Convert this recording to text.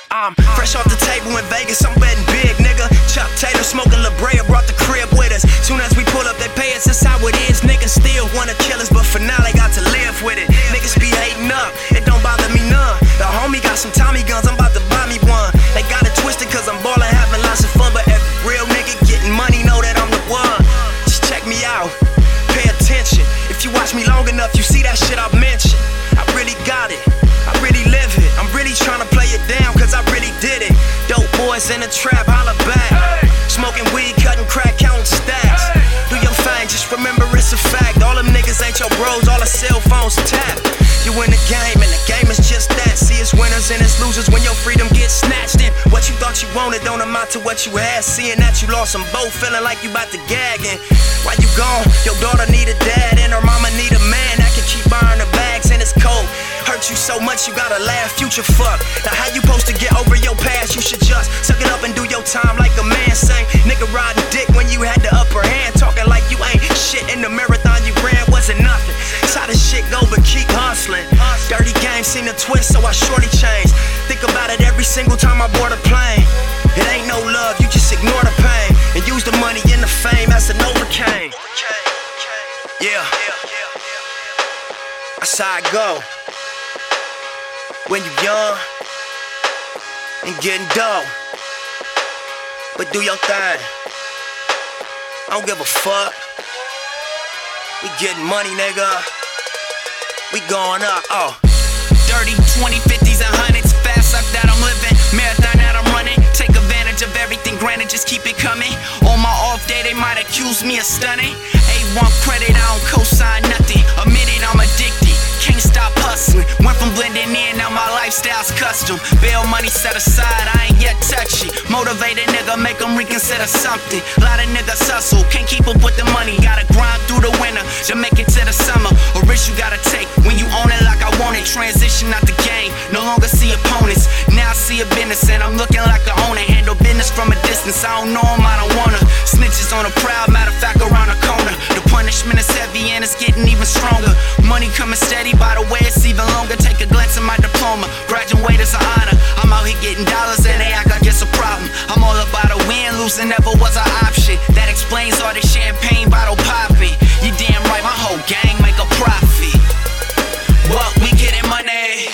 I'm fresh off the table in Vegas, I'm betting big, nigga. Chuck Taylor smoking La Brea, brought the crib with us. Soon as we pull up, they pay us, that's how it is. Niggas still wanna kill us, but for now they got to live with it. Niggas be hating up, it don't bother me none. The homie got some Tommy guns, I'm about to buy me one. They got it twisted cause I'm ballin', having lots of fun. But every real nigga getting money know that I'm the one. Just check me out, pay attention. If you watch me long enough, you see that shit I mentioned. I really got it, I really live it. I'm really tryna play it down cause I really did it. Dope boys in the trap, holla back. Smoking weed, cutting crack, counting stacks. Do your thing, just remember it's a fact. All them niggas ain't your bros, all the cell phones tap. You in the game and the game is just that. See it's winners and it's losers when your freedom gets snatched. And what you thought you wanted don't amount to what you had. Seeing that you lost them both, feeling like you about to gag. And why you gone? Your daughter need a dad and her mama need a man that can keep buying her bags and it's cold. Hurt you so much you gotta laugh, future fuck. Now how you supposed to get over your past? You should just suck it up and do your time like a man sang. Nigga riding dick when you had the upper hand. Talking like you ain't shit in the marathon you ran wasn't nothing. That's how this shit go, but keep hustling. Dirty game seen a twist, so I shorty changed. Think about it every single time I board a plane. It ain't no love, you just ignore the pain and use the money and the fame as an overcame. Yeah, that's how I go. When you young and getting dough, but do your thing. I don't give a fuck. We getting money, nigga. We going up, oh. Dirty 20, 50s and 100s. Fast life that I'm living, marathon that I'm running. Take advantage of everything, granted, just keep it coming. On my off day, they might accuse me of stunning. A1 credit, I don't co-sign nothing. Admit it, I'm addicted, can't stop hustling. Went from blending in, now my lifestyle's custom. Bail money set aside, I ain't yet touched it. Motivate a nigga, make him reconsider something. Lot of niggas hustle, can't keep up with the money. Gotta grind through the winter to make it to the summer. A risk you gotta take when you own it like I want it. Transition out the game, no longer see opponents. Now I see a business and I'm looking like I own it. Handle business from a distance, I don't know him, I don't wanna. Snitches on the proud, matter of fact around the corner. The punishment is heavy and it's getting even stronger. Money coming steady, by the way it's even longer. Take a glance at my diploma, graduate is an honor. I'm out here getting dollars and they act like it's a problem. I'm all about a win, losing never was an option. That explains all the champagne bottle popping. You damn right, my whole gang make a profit. What, we getting money?